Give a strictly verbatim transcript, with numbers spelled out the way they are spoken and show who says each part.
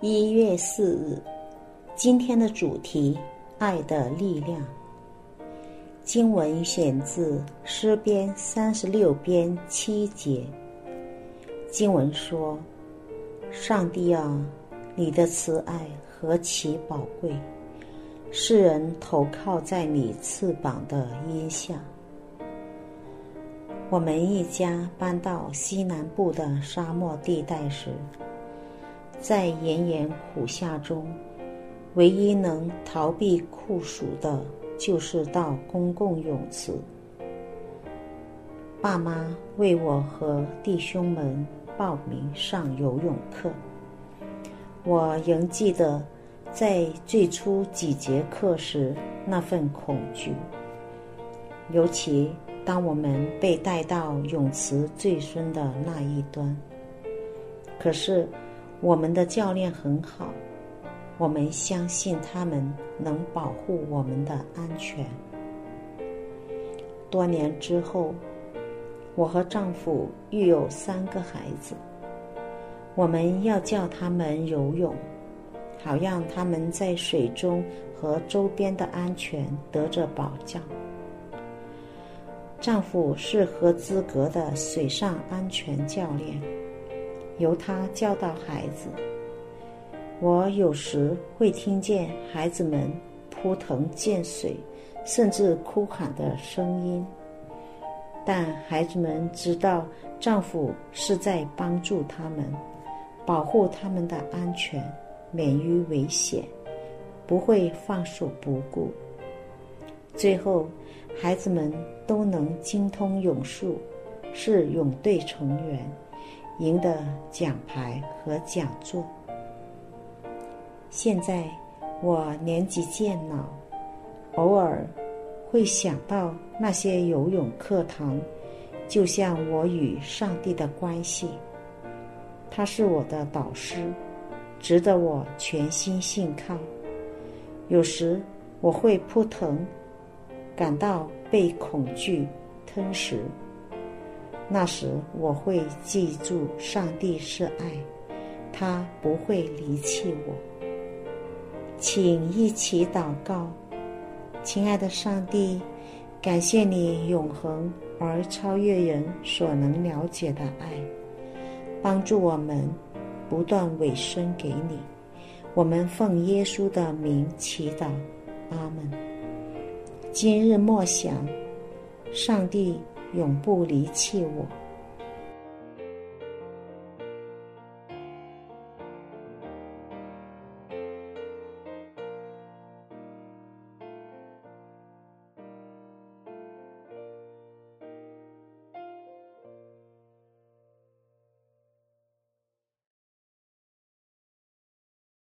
Speaker 1: 一月四日，今天的主题：爱的力量。经文选自诗篇三十六篇七节。经文说：上帝啊，你的慈爱何其宝贵，世人投靠在你翅膀的荫下。我们一家搬到西南部的沙漠地带时，在炎炎苦夏中，唯一能逃避酷暑的就是到公共泳池。爸妈为我和弟兄们报名上游泳课。我仍记得在最初几节课时那份恐惧，尤其当我们被带到泳池最深的那一端。可是我们的教练很好，我们相信他们能保护我们的安全。多年之后，我和丈夫育有三个孩子，我们要教他们游泳，好让他们在水中和周边的安全得着保障。丈夫是合资格的水上安全教练，由他教导孩子。我有时会听见孩子们扑腾溅水，甚至哭喊的声音，但孩子们知道丈夫是在帮助他们，保护他们的安全，免于危险，不会放手不顾。最后，孩子们都能精通泳术，是泳队成员，赢得奖牌和讲座。现在我年纪渐老，偶尔会想到那些游泳课堂，就像我与上帝的关系。他是我的导师，值得我全心信靠。有时我会扑腾，感到被恐惧吞噬。那时我会记住上帝是爱，他不会离弃我。请一起祷告。亲爱的上帝，感谢你永恒而超越人所能了解的爱，帮助我们不断委身给你。我们奉耶稣的名祈祷，阿们。今日默想，上帝永不离弃我。